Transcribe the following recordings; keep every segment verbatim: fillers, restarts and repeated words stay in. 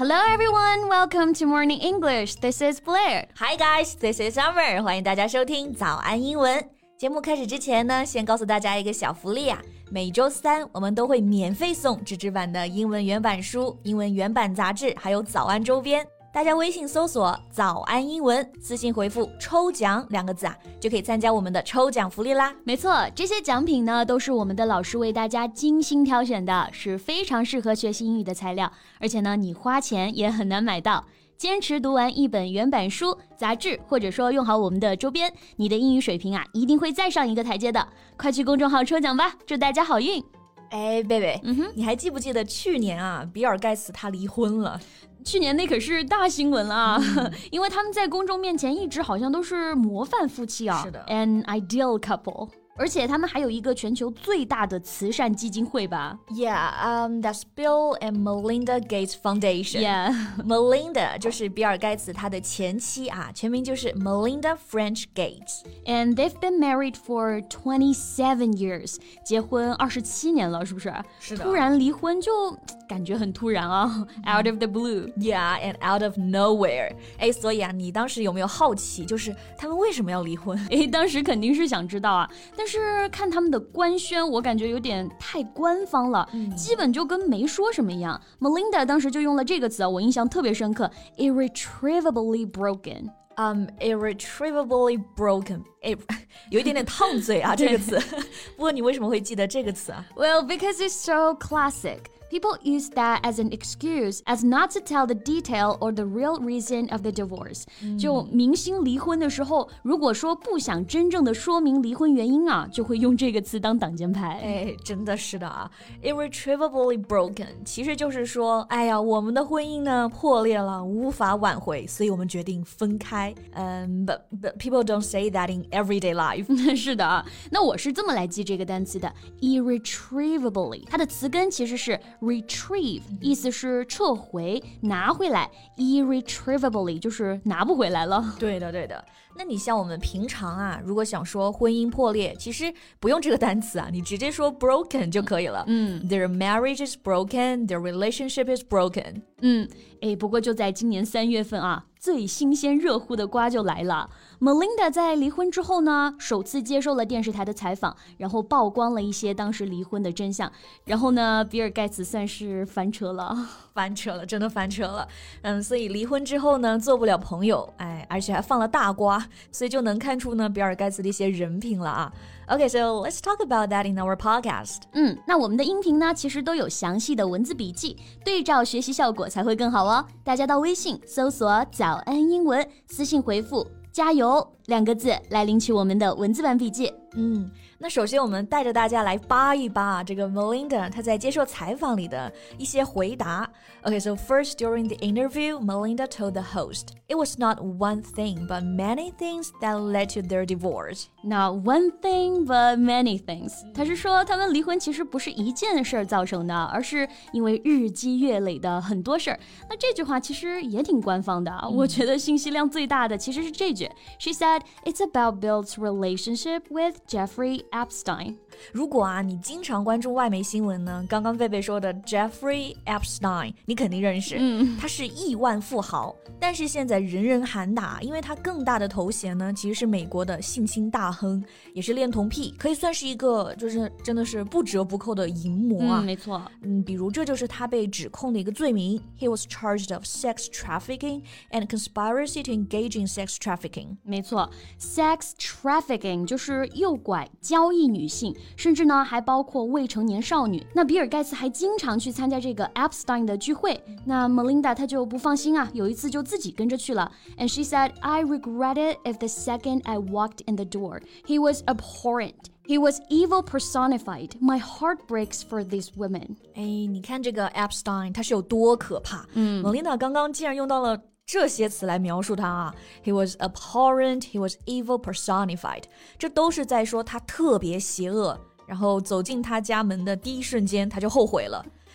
Hello everyone, welcome to Morning English. This is Blair. Hi guys, this is Summer. 欢迎大家收听早安英文。节目开始之前呢，先告诉大家一个小福利啊，每周三我们都会免费送纸质版的英文原版书、英文原版杂志，还有早安周边。大家微信搜索早安英文，私信回复抽奖两个字啊，就可以参加我们的抽奖福利啦。 没错，这些奖品呢都是我们的老师为大家精心挑选的，是非常适合学习英语的材料，而且呢你花钱也很难买到。坚持读完一本原版书、杂志，或者说用好我们的周边，你的英语水平啊一定会再上一个台阶的。快去公众号抽奖吧，祝大家好运。 哎，贝贝， 嗯哼， 你还记不记得去年啊，比尔盖茨他离婚了？ 去年那可是大新闻啊、嗯、因为他们在公众面前一直好像都是模范夫妻啊， 是的 ，an ideal couple。而且他们还有一个全球最大的慈善基金会吧 Yeah, um, that's Bill and Melinda Gates Foundation. Yeah. Melinda 就是比尔盖茨他的前妻啊，全名就是 Melinda French Gates. And they've been married for twenty-seven years. 结婚二十七年了，是不是？ 是的。 突然离婚就感觉很突然啊 ，out of the blue. Yeah, and out of nowhere. 哎，所以啊，你当时有没有好奇，就是他们为什么要离婚？ 哎，当时肯定是想知道啊。但是看他们的官宣，我感觉有点太官方了、嗯、基本就跟没说什么一样。 Melinda 当时就用了这个词，我印象特别深刻， irretrievably broken. Um, irretrievably broken. 哎，有一点点烫嘴啊这个词不过你为什么会记得这个词啊？ Well, because it's so classic.People use that as an excuse as not to tell the detail or the real reason of the divorce、嗯、就明星离婚的时候，如果说不想真正的说明离婚原因啊，就会用这个词当挡箭牌。 哎，真的是的啊 Irretrievably broken 其实就是说，哎呀，我们的婚姻呢破裂了，无法挽回，所以我们决定分开。um, but, but people don't say that in everyday life 是的啊，那我是这么来记这个单词的 Irretrievably 它的词根其实是retrieve 意思是撤回拿回来 irretrievably 就是拿不回来了。 对的对的，那你像我们平常啊，如果想说婚姻破裂，其实不用这个单词啊，你直接说 broken 就可以了。 嗯 Their marriage is broken, their relationship is broken。 嗯，诶，不过就在今年三月份啊，最新鲜热乎的瓜就来了。Melinda 在离婚之后呢，首次接受了电视台的采访，然后曝光了一些当时离婚的真相。然后呢，比尔盖茨算是翻车了， 翻车了，真的翻车了。嗯，所以离婚之后呢，做不了朋友，哎，而且还放了大瓜，所以就能看出呢，比尔盖茨的一些人品了啊。Okay, so let's talk about that in our podcast. 嗯，那我们的音频呢，其实都有详细的文字笔记，对照学习效果才会更好哦。大家到微信搜索早安英文，私信回复加油两个字来领取我们的文字版笔记。 嗯，那首先我们带着大家来扒一扒这个 Melinda 她在接受采访里的一些回答。Okay, so first during the interview, Melinda told the host, it was not one thing but many things that led to their divorce. Not one thing but many things. 她是说他们离婚其实不是一件事儿造成的，而是因为日积月累的很多事儿。那这句话其实也挺官方的、嗯、我觉得信息量最大的其实是这句。She said, it's about Bill's relationship with Jeffrey Epstein. 如果啊你经常关注外媒新闻呢，刚刚贝贝说的 Jeffrey Epstein 你肯定认识、嗯、他是亿万富豪，但是现在人人喊打，因为他更大的头衔呢其实是美国的性侵大亨，也是恋童癖，可以算是一个就是真的是不折不扣的淫魔啊、 嗯、没错。 嗯，比如这就是他被指控的一个罪名， He was charged of sex trafficking and conspiracy to engage in sex trafficking。 没错， sex trafficking 就是诱拐交易女性，甚至呢还包括未成年少女。那比尔盖茨还经常去参加这个 Epstein 的聚会，那 Melinda 她就不放心啊，有一次就自己跟着去了。 And she said, I regret it if the second I walked in the door. He was abhorrent. He was evil personified. My heart breaks for these women. 哎，你看这个 Epstein 他是有多可怕。嗯 Melinda 刚刚竟然用到了这些词来描述他啊 He was abhorrent, he was evil personified. 这都是在说他特别邪恶，然后走进他家门的第一瞬间他就后悔了。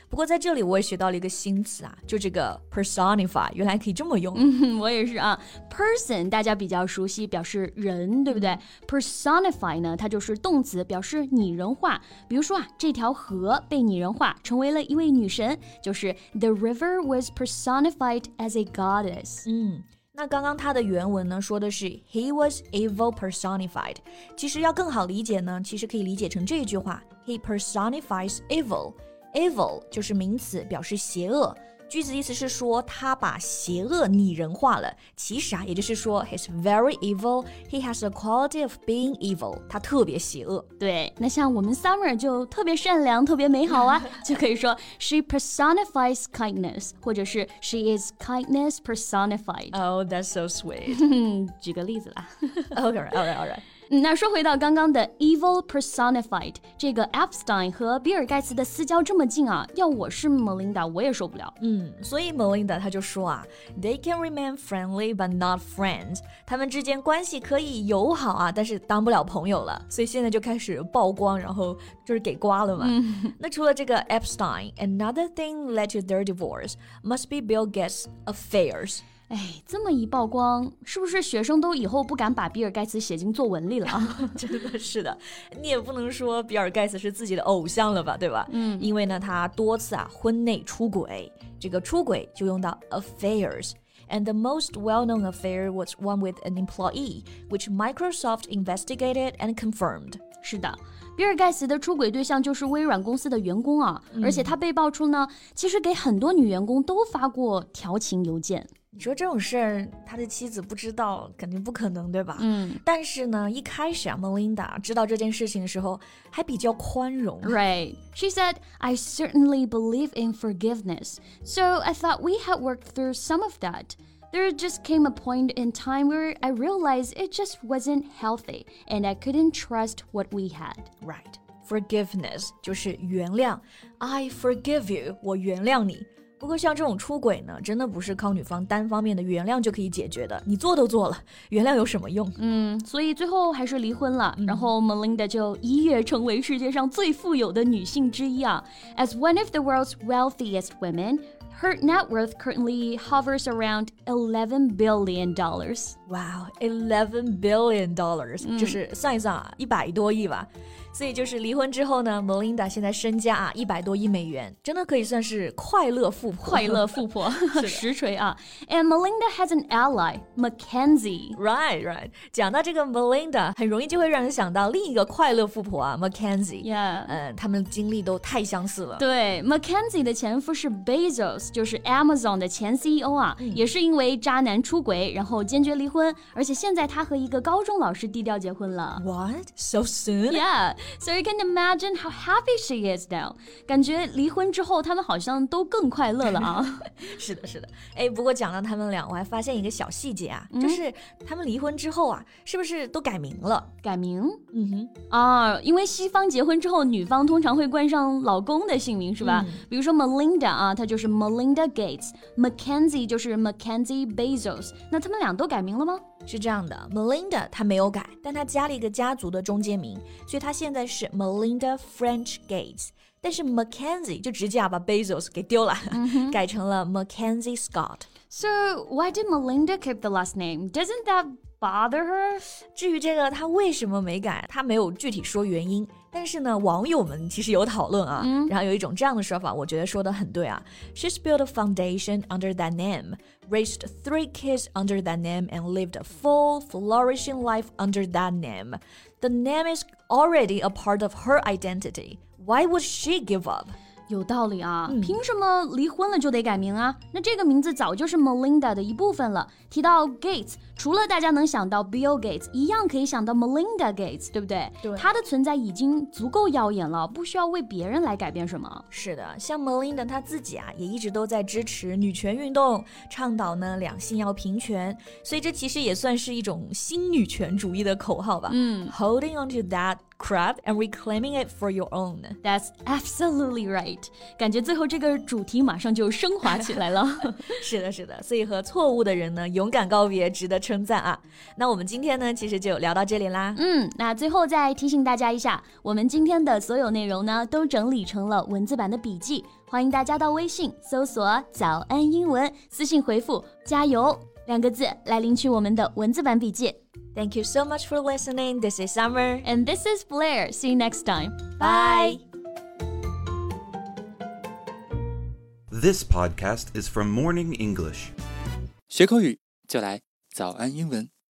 不过在这里我也学到了一个新词啊，就这个 personify 原来可以这么用。 嗯，我也是啊。person 大家比较熟悉，表示人，对不对？ personify 呢，它就是动词，表示拟人化。比如说啊，这条河被拟人化，成为了一位女神，就是 The river was personified as a goddess。 嗯。那刚刚它的原文呢，说的是 He was evil personified。其实要更好理解呢，其实可以理解成这句话 He personifies evil。evil 就是名词，表示邪恶。句子意思是说他把邪恶拟人化了，其实啊，也就是说 he's very evil, he has the quality of being evil， 他特别邪恶。 对，那像我们 Summer 就特别善良，特别美好啊，就可以说 she personifies kindness， 或者是 she is kindness personified。 Oh, that's so sweet。 举个例子啦。 Alright, alright, alright。 那说回到刚刚的 evil personified， 这个 Epstein 和比尔盖茨的私交这么近啊，要我是 Melinda 我也受不了。 嗯，所以 Melinda 她就说啊 They can remain friendly but not friends， 他们之间关系可以友好啊，但是当不了朋友了，所以现在就开始曝光，然后就是给刮了嘛。嗯、那除了这个 Epstein， Another thing led to their divorce must be Bill Gates' affairs。 哎，这么一曝光，是不是学生都以后不敢把比尔盖茨写进作文里了啊？ 真的是的，你也不能说比尔盖茨是自己的偶像了吧，对吧？嗯，因为呢，他多次啊婚内出轨，这个出轨就用到 affairs。And the most well-known affair was one with an employee, which Microsoft investigated and confirmed. 是的，比尔盖茨的出轨对象就是微软公司的员工啊，嗯、而且他被爆出呢，其实给很多女员工都发过调情邮件。 你说这种事儿，他的妻子不知道，肯定不可能，对吧？ 嗯。 但是呢，一开始啊 ，Melinda 知道这件事情的时候，还比较宽容。 Right. She said, "I certainly believe in forgiveness, so I thought we had worked through some of that. There just came a point in time where I realized it just wasn't healthy, and I couldn't trust what we had." Right. Forgiveness 就是原谅。I forgive you， 我原谅你。不过像这种出轨呢，真的不是靠女方单方面的原谅就可以解决的，你做都做了，原谅有什么用？ 嗯，所以最后还是离婚了，嗯、然后 Melinda 就一跃成为世界上最富有的女性之一啊。As one of the world's wealthiest women, her net worth currently hovers around eleven billion dollars. Wow, eleven billion dollars，、嗯、就是算一算啊，一百多亿吧。所以就是离婚之后呢 ，Melinda 现在身价啊一百多亿美元，真的可以算是快乐富婆。 快乐富婆，实锤啊 ！And Melinda has an ally, Mackenzie. Right, right. 讲到这个 Melinda， 很容易就会让人想到另一个快乐富婆啊 ，Mackenzie. Yeah. 嗯，他们经历都太相似了。 对 ，Mackenzie 的前夫是 Bezos， 就是 Amazon 的前 C E O 啊，嗯、也是因为渣男出轨，然后坚决离婚，而且现在他和一个高中老师低调结婚了。 What? So soon? Yeah.So you can imagine how happy she is now. 感觉离婚之后他们好像都更快乐了啊。 是的，是的。哎，不过讲到他们俩，我还发现一个小细节啊，嗯、就是他们离婚之后啊，是不是都改名了？ 改名？ 嗯哼。 啊，因为西方结婚之后，女方通常会冠上老公的姓名，是吧？嗯、比如说 Melinda 啊，她就是 Melinda Gates，Mackenzie 就是 Mackenzie Bezos。那他们俩都改名了吗？ 是这样的 ，Melinda 她没有改，但她加了一个家族的中间名，所以她现在是 Melinda French Gates。但是 Mackenzie 就直接把 Bezos 给丢了，嗯、改成了 Mackenzie Scott。 So why did Melinda keep the last name? Doesn't that bother her? 至于这个她为什么没改，她没有具体说原因。但是呢，网友们其实有讨论啊，嗯、然后有一种这样的说法，我觉得说得很对啊。She's built a foundation under that name, raised three kids under that name, and lived a full, flourishing life under that name. The name is already a part of her identity. Why would she give up? 有道理啊，嗯、凭什么离婚了就得改名啊？那这个名字早就是 Melinda 的一部分了。提到 Gates， 除了大家能想到 Bill Gates， 一样可以想到 Melinda Gates， 对不对？ 对， 她的存在已经足够耀眼了，不需要为别人来改变什么。 是的，像 Melinda 她自己啊，也一直都在支持女权运动，倡导呢两性要平权，所以这其实也算是一种新女权主义的口号吧。 嗯 ，Holding on to that crap and reclaiming it for your own. That's absolutely right. 感觉最后这个主题马上就升华起来了。 是的，是的，所以和错误的人呢，勇敢告别，值得称赞啊。那我们今天呢，其实就聊到这里啦。 嗯，那最后再提醒大家一下，我们今天的所有内容呢，都整理成了文字版的笔记，欢迎大家到微信搜索早安英文，私信回复加油两个字来领取我们的文字版笔记。 Thank you so much for listening. This is Summer. And this is Blair. See you next time. Bye. This podcast is from Morning English. 学口语就来早安英文。